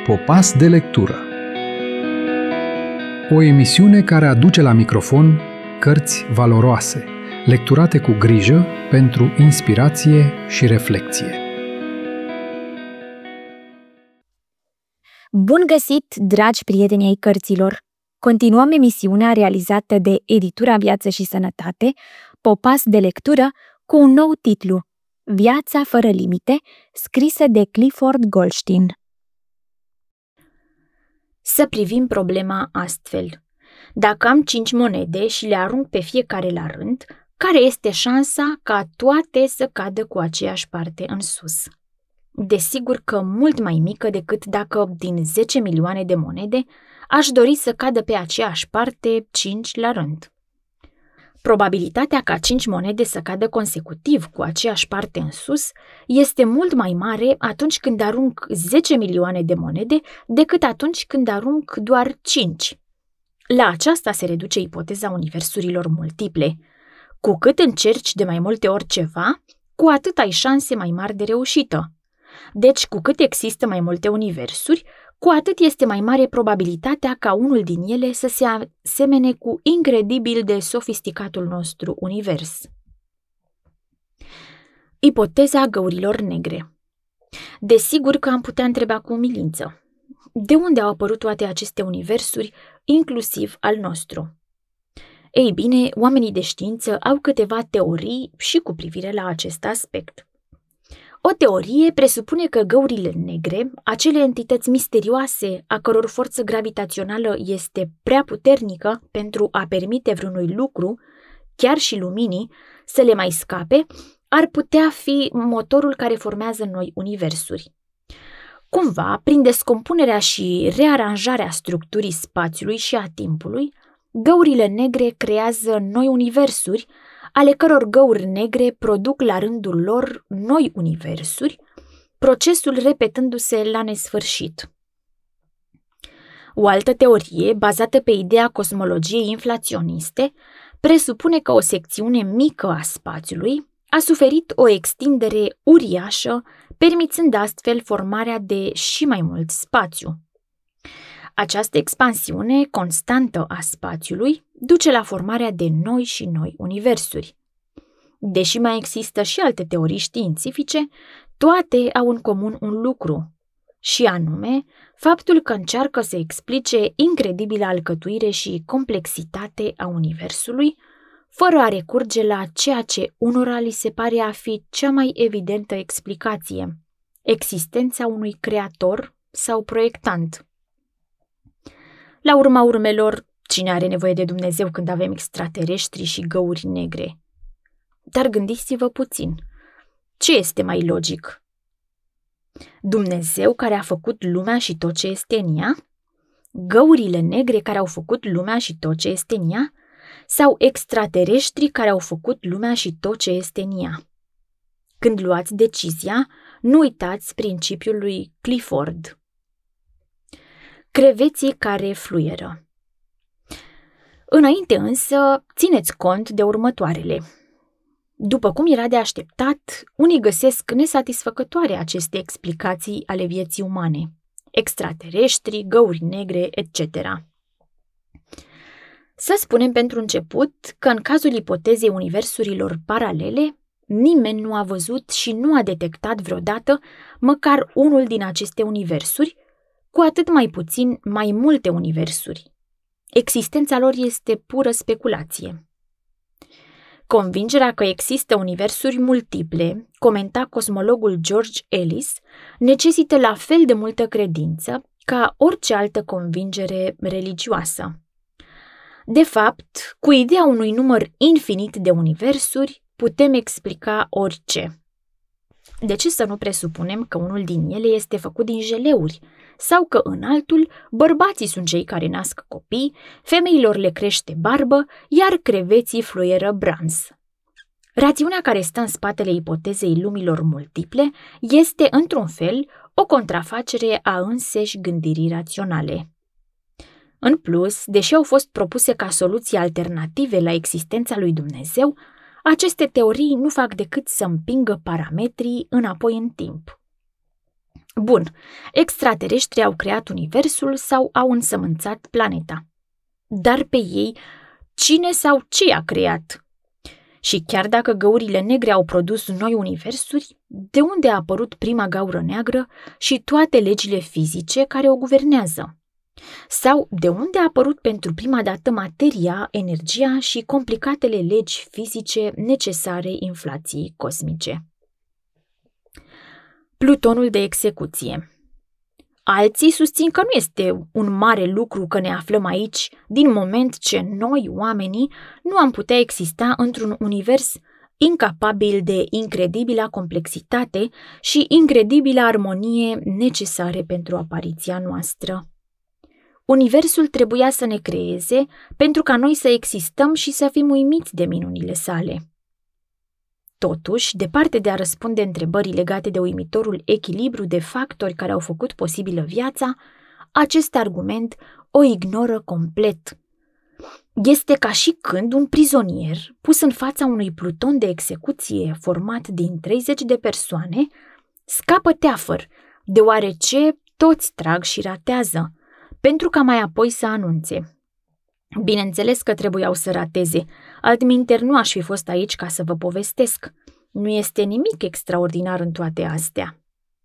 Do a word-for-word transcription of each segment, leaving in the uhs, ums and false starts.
Popas de lectură. O emisiune care aduce la microfon cărți valoroase, lecturate cu grijă pentru inspirație și reflexie. Bun găsit, dragi prieteni ai cărților! Continuăm emisiunea realizată de Editura Viață și Sănătate, Popas de lectură, cu un nou titlu, Viața fără limite, scrisă de Clifford Goldstein. Să privim problema astfel. Dacă am cinci monede și le arunc pe fiecare la rând, care este șansa ca toate să cadă cu aceeași parte în sus? Desigur că mult mai mică decât dacă din zece milioane de monede aș dori să cadă pe aceeași parte cinci la rând. Probabilitatea ca cinci monede să cadă consecutiv cu aceeași parte în sus este mult mai mare atunci când arunc zece milioane de monede decât atunci când arunc doar cinci. La aceasta se reduce ipoteza universurilor multiple. Cu cât încerci de mai multe ori ceva, cu atât ai șanse mai mari de reușită. Deci, cu cât există mai multe universuri, cu atât este mai mare probabilitatea ca unul din ele să se asemene cu incredibil de sofisticatul nostru univers. Ipoteza găurilor negre. Desigur că am putea întreba cu umilință. De unde au apărut toate aceste universuri, inclusiv al nostru? Ei bine, oamenii de știință au câteva teorii și cu privire la acest aspect. O teorie presupune că găurile negre, acele entități misterioase a căror forță gravitațională este prea puternică pentru a permite vreunui lucru, chiar și luminii, să le mai scape, ar putea fi motorul care formează noi universuri. Cumva, prin descompunerea și rearanjarea structurii spațiului și a timpului, găurile negre creează noi universuri, ale căror găuri negre produc la rândul lor noi universuri, procesul repetându-se la nesfârșit. O altă teorie, bazată pe ideea cosmologiei inflaționiste, presupune că o secțiune mică a spațiului a suferit o extindere uriașă, permițând astfel formarea de și mai mult spațiu. Această expansiune constantă a spațiului duce la formarea de noi și noi universuri. Deși mai există și alte teorii științifice, toate au în comun un lucru, și anume faptul că încearcă să explice incredibila alcătuire și complexitate a universului, fără a recurge la ceea ce unora li se pare a fi cea mai evidentă explicație, existența unui creator sau proiectant. La urma urmelor, cine are nevoie de Dumnezeu când avem extraterestri și găuri negre? Dar gândiți-vă puțin. Ce este mai logic? Dumnezeu care a făcut lumea și tot ce este în ea? Găurile negre care au făcut lumea și tot ce este în ea? Sau extraterestri care au făcut lumea și tot ce este în ea? Când luați decizia, nu uitați principiul lui Clifford. Creveții care fluieră. Înainte însă, țineți cont de următoarele. După cum era de așteptat, unii găsesc nesatisfăcătoare aceste explicații ale vieții umane, extraterestri, găuri negre, et cetera. Să spunem pentru început că în cazul ipotezei universurilor paralele, nimeni nu a văzut și nu a detectat vreodată măcar unul din aceste universuri, cu atât mai puțin mai multe universuri. Existența lor este pură speculație. Convingerea că există universuri multiple, comenta cosmologul George Ellis, necesită la fel de multă credință ca orice altă convingere religioasă. De fapt, cu ideea unui număr infinit de universuri, putem explica orice. De ce să nu presupunem că unul din ele este făcut din jeleuri, sau că în altul bărbații sunt cei care nasc copii, femeilor le crește barbă, iar creveții fluieră branz? Rațiunea care stă în spatele ipotezei lumilor multiple este, într-un fel, o contrafacere a înseși gândirii raționale. În plus, deși au fost propuse ca soluții alternative la existența lui Dumnezeu, aceste teorii nu fac decât să împingă parametrii înapoi în timp. Bun, extraterestrii au creat universul sau au însămânțat planeta. Dar pe ei, cine sau ce i-a creat? Și chiar dacă găurile negre au produs noi universuri, de unde a apărut prima gaură neagră și toate legile fizice care o guvernează? Sau de unde a apărut pentru prima dată materia, energia și complicatele legi fizice necesare inflației cosmice? Plutonul de execuție. Alții susțin că nu este un mare lucru că ne aflăm aici, din moment ce noi, oamenii, nu am putea exista într-un univers incapabil de incredibila complexitate și incredibilă armonie necesare pentru apariția noastră. Universul trebuia să ne creeze pentru ca noi să existăm și să fim uimiți de minunile sale. Totuși, departe de a răspunde întrebării legate de uimitorul echilibru de factori care au făcut posibilă viața, acest argument o ignoră complet. Este ca și când un prizonier, pus în fața unui pluton de execuție format din treizeci de persoane, scapă teafăr, deoarece toți trag și ratează, pentru ca mai apoi să anunțe. Bineînțeles că trebuiau să rateze, altminteri nu aș fi fost aici ca să vă povestesc. Nu este nimic extraordinar în toate astea.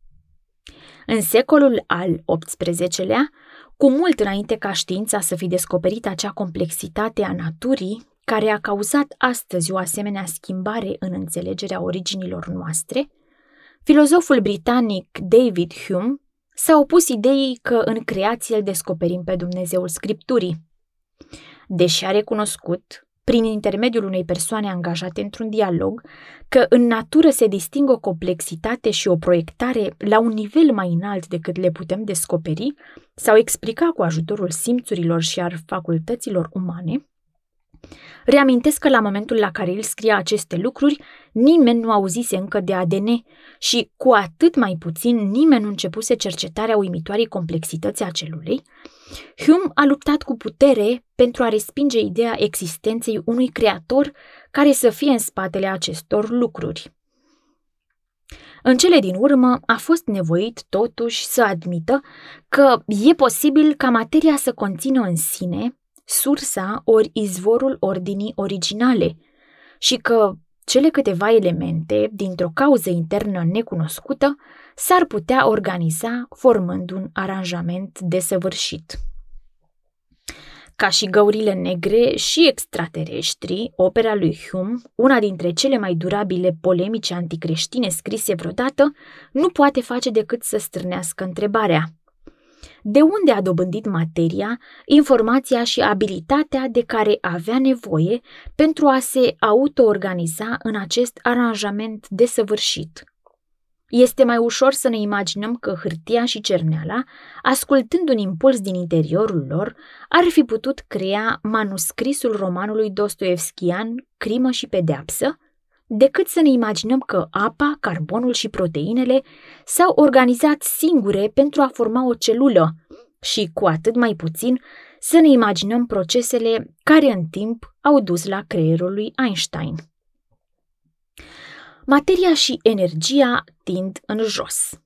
În secolul al optsprezecelea, cu mult înainte ca știința să fi descoperit acea complexitate a naturii care a cauzat astăzi o asemenea schimbare în înțelegerea originilor noastre, filozoful britanic David Hume s-a opus ideii că în creație îl descoperim pe Dumnezeul Scripturii. Deși a recunoscut, prin intermediul unei persoane angajate într-un dialog, că în natură se disting o complexitate și o proiectare la un nivel mai înalt decât le putem descoperi sau explica cu ajutorul simțurilor și al facultăților umane, reamintesc că la momentul la care el scria aceste lucruri, nimeni nu auzise încă de A D N și, cu atât mai puțin, nimeni nu începuse cercetarea uimitoarei complexități a celulei. Hume a luptat cu putere pentru a respinge ideea existenței unui creator care să fie în spatele acestor lucruri. În cele din urmă, a fost nevoit totuși să admită că e posibil ca materia să conțină în sine sursa ori izvorul ordinii originale și că cele câteva elemente, dintr-o cauză internă necunoscută, s-ar putea organiza formând un aranjament desăvârșit. Ca și găurile negre și extraterestri, opera lui Hume, una dintre cele mai durabile polemice anticreștine scrise vreodată, nu poate face decât să stârnească întrebarea: de unde a dobândit materia informația și abilitatea de care avea nevoie pentru a se auto-organiza în acest aranjament desăvârșit? Este mai ușor să ne imaginăm că hârtia și cerneala, ascultând un impuls din interiorul lor, ar fi putut crea manuscrisul romanului dostoevskian Crimă și pedeapsă, decât să ne imaginăm că apa, carbonul și proteinele s-au organizat singure pentru a forma o celulă și, cu atât mai puțin, să ne imaginăm procesele care în timp au dus la creierul lui Einstein. Materia și energia tind în jos.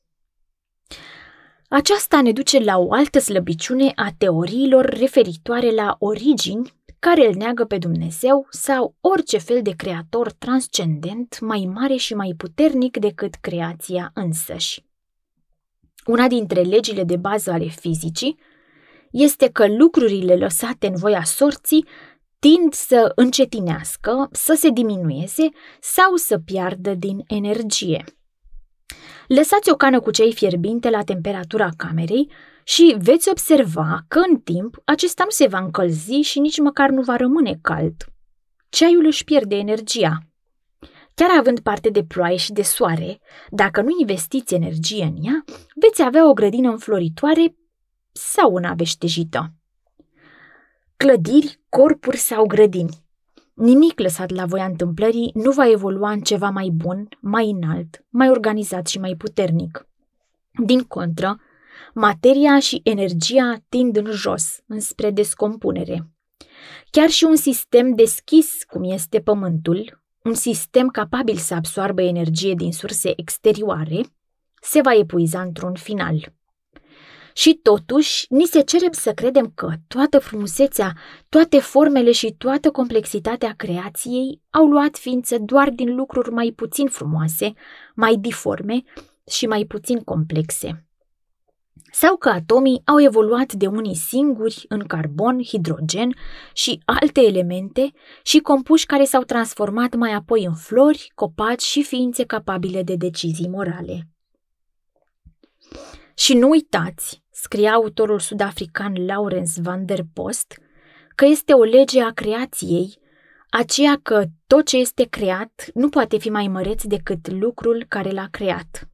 Aceasta ne duce la o altă slăbiciune a teoriilor referitoare la origini care îl neagă pe Dumnezeu sau orice fel de creator transcendent mai mare și mai puternic decât creația însăși. Una dintre legile de bază ale fizicii este că lucrurile lăsate în voia sorții tind să încetinească, să se diminueze sau să piardă din energie. Lăsați o cană cu ceai fierbinte la temperatura camerei și veți observa că în timp acesta nu se va încălzi și nici măcar nu va rămâne cald. Ceaiul își pierde energia. Chiar având parte de ploaie și de soare, dacă nu investiți energie în ea, veți avea o grădină înfloritoare sau una veștejită. Clădiri, corpuri sau grădini. Nimic lăsat la voia întâmplării nu va evolua în ceva mai bun, mai înalt, mai organizat și mai puternic. Din contră, materia și energia tind în jos, înspre descompunere. Chiar și un sistem deschis, cum este Pământul, un sistem capabil să absoarbă energie din surse exterioare, se va epuiza într-un final. Și totuși, ni se cere să credem că toată frumusețea, toate formele și toată complexitatea creației au luat ființă doar din lucruri mai puțin frumoase, mai diforme și mai puțin complexe. Sau că atomii au evoluat de unii singuri în carbon, hidrogen și alte elemente și compuși care s-au transformat mai apoi în flori, copaci și ființe capabile de decizii morale. Și nu uitați, scria autorul sud-african Laurens van der Post, că este o lege a creației, aceea că tot ce este creat nu poate fi mai măreț decât lucrul care l-a creat.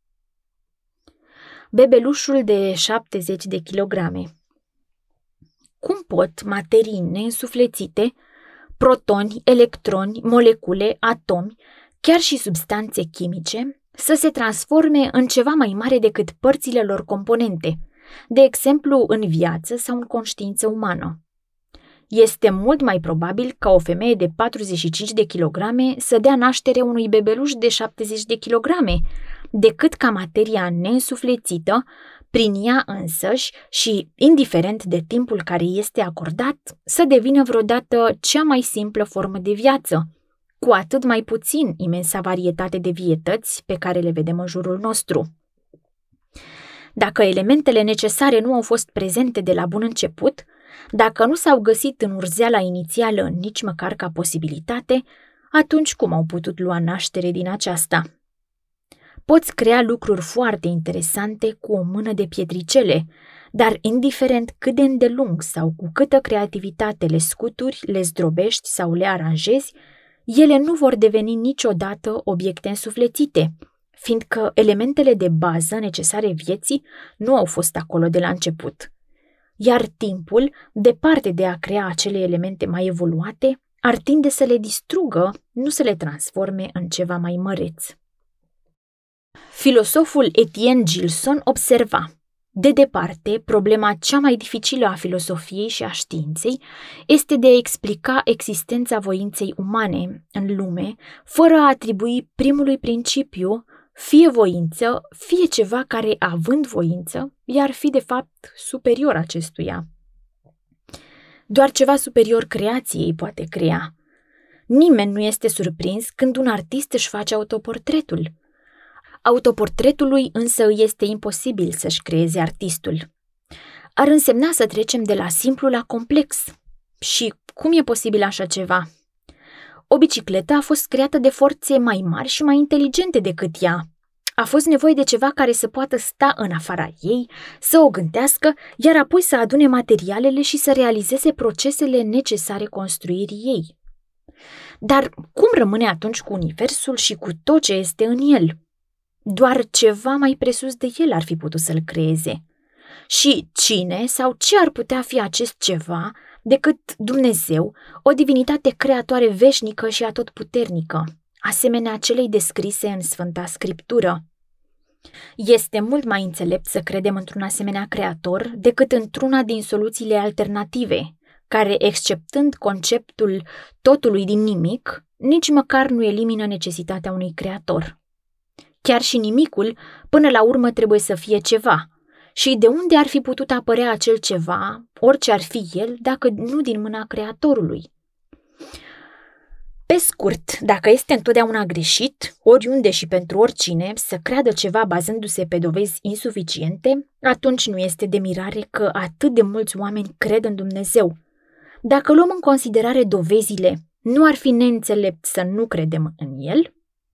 Bebelușul de șaptezeci de kilograme. Cum pot materii neînsuflețite, protoni, electroni, molecule, atomi, chiar și substanțe chimice, să se transforme în ceva mai mare decât părțile lor componente, de exemplu în viață sau în conștiință umană? Este mult mai probabil ca o femeie de patruzeci și cinci de kilograme să dea naștere unui bebeluș de șaptezeci de kilograme, decât ca materia neînsuflețită, prin ea însăși și indiferent de timpul care este acordat, să devină vreodată cea mai simplă formă de viață, cu atât mai puțin imensa varietate de vietăți pe care le vedem în jurul nostru. Dacă elementele necesare nu au fost prezente de la bun început, dacă nu s-au găsit în urzeala inițială nici măcar ca posibilitate, atunci cum au putut lua naștere din aceasta? Poți crea lucruri foarte interesante cu o mână de pietricele, dar indiferent cât de îndelung sau cu câtă creativitate le scuturi, le zdrobești sau le aranjezi, ele nu vor deveni niciodată obiecte însuflețite, fiindcă elementele de bază necesare vieții nu au fost acolo de la început. Iar timpul, departe de a crea acele elemente mai evoluate, ar tinde să le distrugă, nu să le transforme în ceva mai măreț. Filosoful Etienne Gilson observa: de departe, problema cea mai dificilă a filosofiei și a științei este de a explica existența voinței umane în lume, fără a atribui primului principiu fie voință, fie ceva care, având voință, i-ar fi de fapt superior acestuia. Doar ceva superior creației poate crea. Nimeni nu este surprins când un artist își face autoportretul. Autoportretului însă îi este imposibil să-și creeze artistul. Ar însemna să trecem de la simplu la complex. Și cum e posibil așa ceva? O bicicletă a fost creată de forțe mai mari și mai inteligente decât ea. A fost nevoie de ceva care să poată sta în afara ei, să o gândească, iar apoi să adune materialele și să realizeze procesele necesare construirii ei. Dar cum rămâne atunci cu universul și cu tot ce este în el? Doar ceva mai presus de el ar fi putut să-l creeze. Și cine sau ce ar putea fi acest ceva decât Dumnezeu, o divinitate creatoare veșnică și atotputernică, asemenea celei descrise în Sfânta Scriptură? Este mult mai înțelept să credem într-un asemenea creator decât într-una din soluțiile alternative, care, exceptând conceptul totului din nimic, nici măcar nu elimină necesitatea unui creator. Chiar și nimicul, până la urmă, trebuie să fie ceva. Și de unde ar fi putut apărea acel ceva, orice ar fi el, dacă nu din mâna creatorului? Pe scurt, dacă este întotdeauna greșit, oriunde și pentru oricine, să creadă ceva bazându-se pe dovezi insuficiente, atunci nu este de mirare că atât de mulți oameni cred în Dumnezeu. Dacă luăm în considerare dovezile, nu ar fi neînțelept să nu credem în El?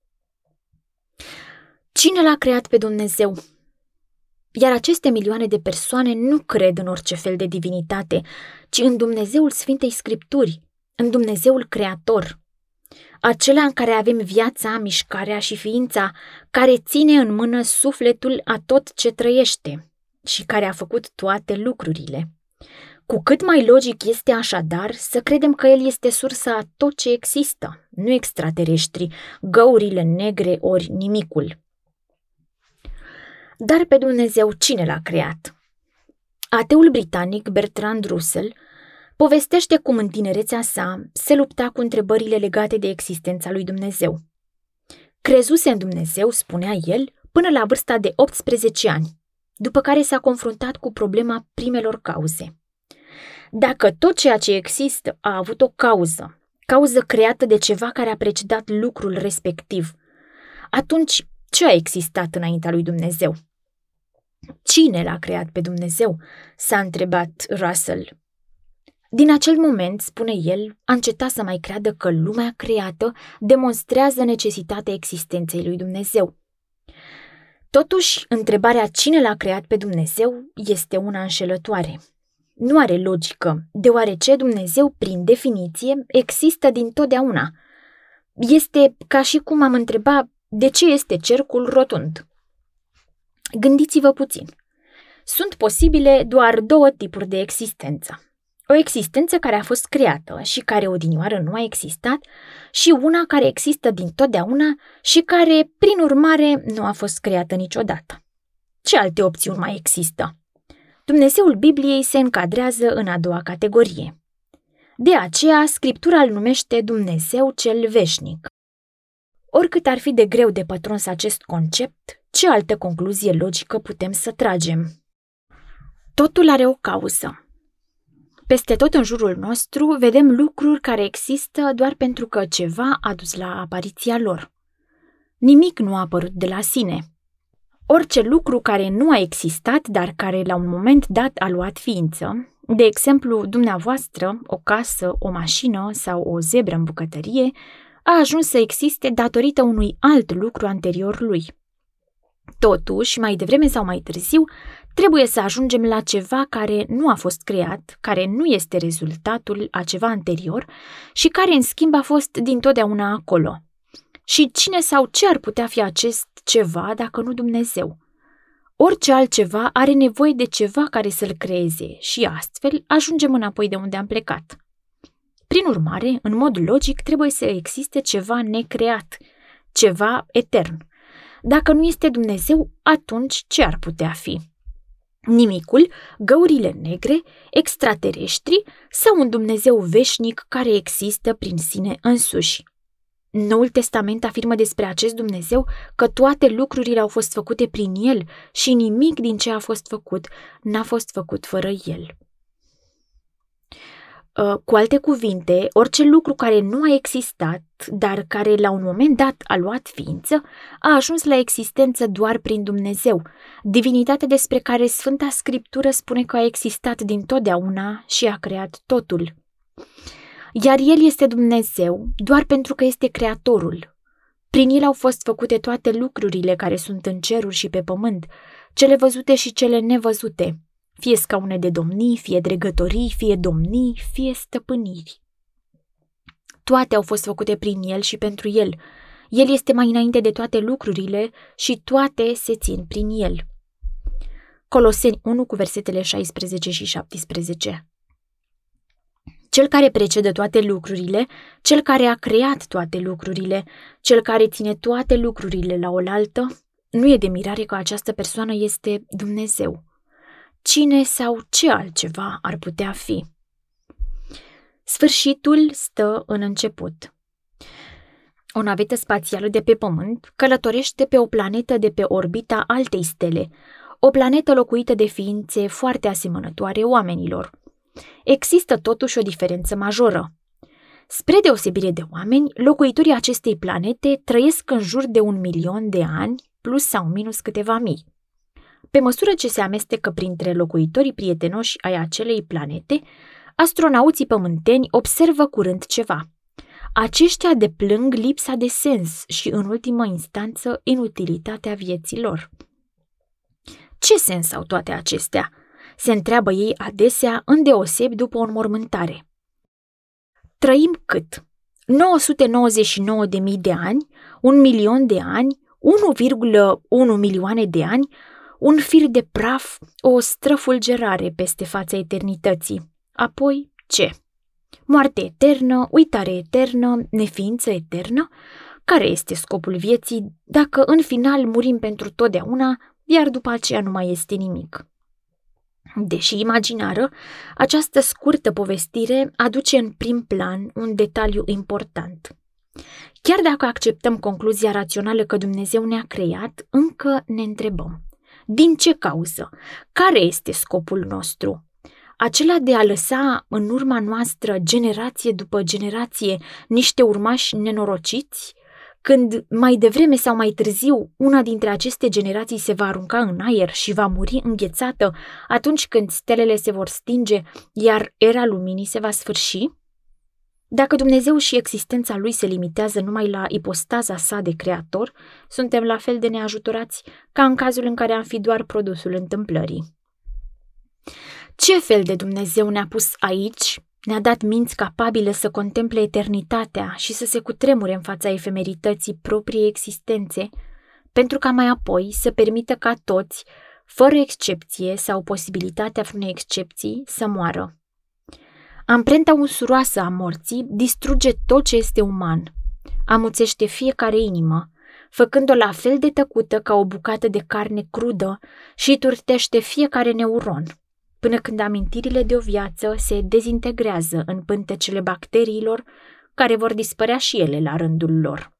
Cine l-a creat pe Dumnezeu? Iar aceste milioane de persoane nu cred în orice fel de divinitate, ci în Dumnezeul Sfintei Scripturi, în Dumnezeul Creator, acela în care avem viața, mișcarea și ființa, care ține în mână sufletul a tot ce trăiește și care a făcut toate lucrurile. Cu cât mai logic este așadar să credem că El este sursa a tot ce există, nu extraterestri, găurile negre ori nimicul. Dar pe Dumnezeu cine l-a creat? Ateul britanic Bertrand Russell povestește cum în tinerețea sa se lupta cu întrebările legate de existența lui Dumnezeu. Crezuse în Dumnezeu, spunea el, până la vârsta de optsprezece ani, după care s-a confruntat cu problema primelor cauze. Dacă tot ceea ce există a avut o cauză, cauză creată de ceva care a precedat lucrul respectiv, atunci ce a existat înaintea lui Dumnezeu? Cine l-a creat pe Dumnezeu? S-a întrebat Russell. Din acel moment, spune el, a încetat să mai creadă că lumea creată demonstrează necesitatea existenței lui Dumnezeu. Totuși, întrebarea cine l-a creat pe Dumnezeu este una înșelătoare. Nu are logică, deoarece Dumnezeu, prin definiție, există dintotdeauna. Este ca și cum am întreba de ce este cercul rotund. Gândiți-vă puțin. Sunt posibile doar două tipuri de existență. O existență care a fost creată și care odinioară nu a existat și una care există dintotdeauna și care, prin urmare, nu a fost creată niciodată. Ce alte opțiuni mai există? Dumnezeul Bibliei se încadrează în a doua categorie. De aceea, Scriptura îl numește Dumnezeu cel veșnic. Oricât ar fi de greu de pătruns acest concept, ce altă concluzie logică putem să tragem? Totul are o cauză. Peste tot în jurul nostru vedem lucruri care există doar pentru că ceva a dus la apariția lor. Nimic nu a apărut de la sine. Orice lucru care nu a existat, dar care la un moment dat a luat ființă, de exemplu dumneavoastră, o casă, o mașină sau o zebră în bucătărie, a ajuns să existe datorită unui alt lucru anterior lui. Totuși, mai devreme sau mai târziu, trebuie să ajungem la ceva care nu a fost creat, care nu este rezultatul a ceva anterior și care, în schimb, a fost dintotdeauna acolo. Și cine sau ce ar putea fi acest ceva dacă nu Dumnezeu? Orice altceva are nevoie de ceva care să-l creeze și astfel ajungem înapoi de unde am plecat. Prin urmare, în mod logic, trebuie să existe ceva necreat, ceva etern. Dacă nu este Dumnezeu, atunci ce ar putea fi? Nimicul, găurile negre, extraterestri sau un Dumnezeu veșnic care există prin sine însuși? Noul Testament afirmă despre acest Dumnezeu că toate lucrurile au fost făcute prin El și nimic din ce a fost făcut n-a fost făcut fără El. Cu alte cuvinte, orice lucru care nu a existat, dar care la un moment dat a luat ființă, a ajuns la existență doar prin Dumnezeu, divinitatea despre care Sfânta Scriptură spune că a existat dintotdeauna și a creat totul. Iar El este Dumnezeu doar pentru că este Creatorul. Prin El au fost făcute toate lucrurile care sunt în ceruri și pe pământ, cele văzute și cele nevăzute, fie scaune de domnii, fie dregătorii, fie domnii, fie stăpâniri. Toate au fost făcute prin El și pentru El. El este mai înainte de toate lucrurile și toate se țin prin El. Coloseni unu cu versetele șaisprezece și șaptesprezece. Cel care precedă toate lucrurile, Cel care a creat toate lucrurile, Cel care ține toate lucrurile la oaltă, nu e de mirare că această persoană este Dumnezeu. Cine sau ce altceva ar putea fi? Sfârșitul stă în început. O navetă spațială de pe Pământ călătorește pe o planetă de pe orbita altei stele, o planetă locuită de ființe foarte asemănătoare oamenilor. Există totuși o diferență majoră. Spre deosebire de oameni, locuitorii acestei planete trăiesc în jur de un milion de ani, plus sau minus câteva mii. Pe măsură ce se amestecă printre locuitorii prietenoși ai acelei planete, astronauții pământeni observă curând ceva. Aceștia deplâng lipsa de sens și, în ultimă instanță, inutilitatea vieții lor. Ce sens au toate acestea? Se întreabă ei adesea, îndeosebi după o înmormântare. Trăim cât? nouă sute nouăzeci și nouă de mii de ani, un milion de ani, unu virgulă unu milioane de ani, un fir de praf, o străfulgerare peste fața eternității. Apoi ce? Moarte eternă, uitare eternă, neființă eternă? Care este scopul vieții dacă în final murim pentru totdeauna, iar după aceea nu mai este nimic? Deși imaginară, această scurtă povestire aduce în prim plan un detaliu important. Chiar dacă acceptăm concluzia rațională că Dumnezeu ne-a creat, încă ne întrebăm: din ce cauză? Care este scopul nostru? Acela de a lăsa în urma noastră, generație după generație, niște urmași nenorociți? Când mai devreme sau mai târziu una dintre aceste generații se va arunca în aer și va muri înghețată atunci când stelele se vor stinge, iar era luminii se va sfârși? Dacă Dumnezeu și existența Lui se limitează numai la ipostaza sa de creator, suntem la fel de neajutorați ca în cazul în care am fi doar produsul întâmplării. Ce fel de Dumnezeu ne-a pus aici, ne-a dat minți capabile să contemple eternitatea și să se cutremure în fața efemerității propriei existențe, pentru ca mai apoi să permită ca toți, fără excepție sau posibilitatea unei excepții, să moară. Amprenta usuroasă a morții distruge tot ce este uman, amuțește fiecare inimă, făcând-o la fel de tăcută ca o bucată de carne crudă și turtește fiecare neuron, până când amintirile de o viață se dezintegrează în pântecele bacteriilor, care vor dispărea și ele la rândul lor.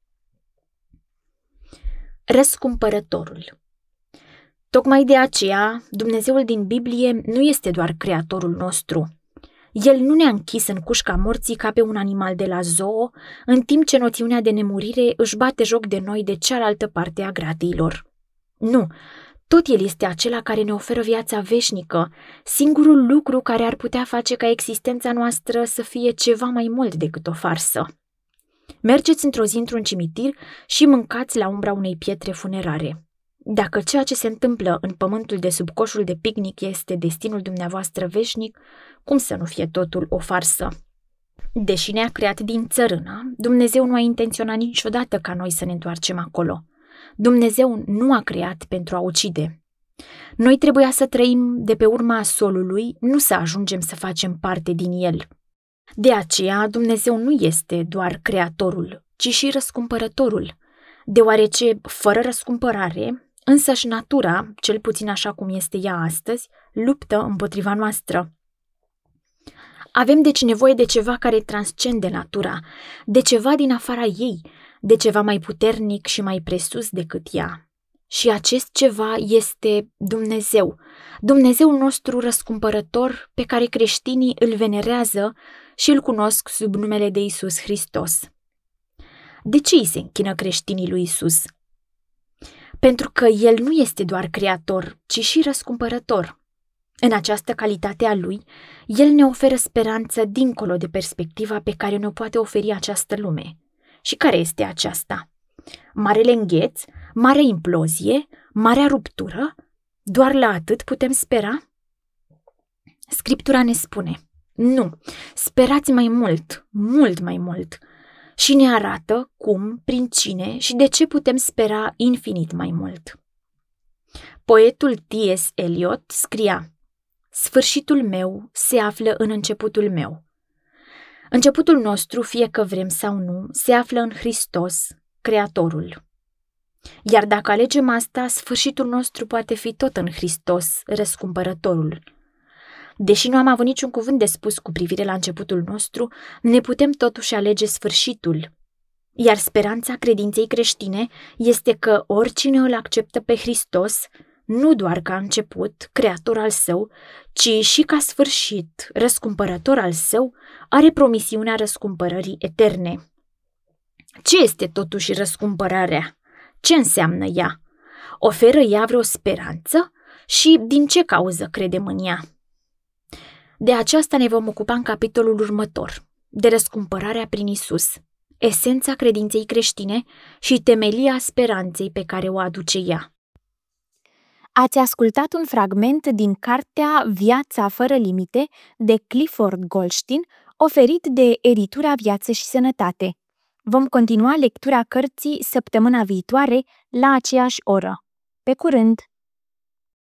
Răscumpărătorul. Tocmai de aceea, Dumnezeul din Biblie nu este doar creatorul nostru. El nu ne-a închis în cușca morții ca pe un animal de la zoo, în timp ce noțiunea de nemurire își bate joc de noi de cealaltă parte a gratiilor. Nu, tot El este acela care ne oferă viața veșnică, singurul lucru care ar putea face ca existența noastră să fie ceva mai mult decât o farsă. Mergeți într-o zi într-un cimitir și mâncați la umbra unei pietre funerare. Dacă ceea ce se întâmplă în pământul de sub coșul de picnic este destinul dumneavoastră veșnic, cum să nu fie totul o farsă? Deși ne-a creat din țărână, Dumnezeu nu a intenționat niciodată ca noi să ne întoarcem acolo. Dumnezeu nu a creat pentru a ucide. Noi trebuia să trăim de pe urma solului, nu să ajungem să facem parte din el. De aceea, Dumnezeu nu este doar creatorul, ci și răscumpărătorul, deoarece, fără răscumpărare, însăși natura, cel puțin așa cum este ea astăzi, luptă împotriva noastră. Avem deci nevoie de ceva care transcende natura, de ceva din afara ei, de ceva mai puternic și mai presus decât ea. Și acest ceva este Dumnezeu, Dumnezeul nostru răscumpărător pe care creștinii îl venerează și îl cunosc sub numele de Iisus Hristos. De ce îi se închină creștinii lui Iisus? Pentru că El nu este doar creator, ci și răscumpărător. În această calitate a Lui, El ne oferă speranță dincolo de perspectiva pe care ne-o poate oferi această lume. Și care este aceasta? Marele îngheț? Marea implozie? Marea ruptură? Doar la atât putem spera? Scriptura ne spune: nu, sperați mai mult, mult mai mult. Și ne arată cum, prin cine și de ce putem spera infinit mai mult. Poetul T S Eliot scria: sfârșitul meu se află în începutul meu. Începutul nostru, fie că vrem sau nu, se află în Hristos, Creatorul. Iar dacă alegem asta, sfârșitul nostru poate fi tot în Hristos, Răscumpărătorul. Deși nu am avut niciun cuvânt de spus cu privire la începutul nostru, ne putem totuși alege sfârșitul. Iar speranța credinței creștine este că oricine îl acceptă pe Hristos, nu doar ca început, creator al său, ci și ca sfârșit, răscumpărător al său, are promisiunea răscumpărării eterne. Ce este totuși răscumpărarea? Ce înseamnă ea? Oferă ea vreo speranță? Și din ce cauză credem în ea? De aceasta ne vom ocupa în capitolul următor, de răscumpărarea prin Isus, esența credinței creștine și temelia speranței pe care o aduce ea. Ați ascultat un fragment din cartea Viața fără limite de Clifford Goldstein, oferit de editura Viață și Sănătate. Vom continua lectura cărții săptămâna viitoare la aceeași oră. Pe curând!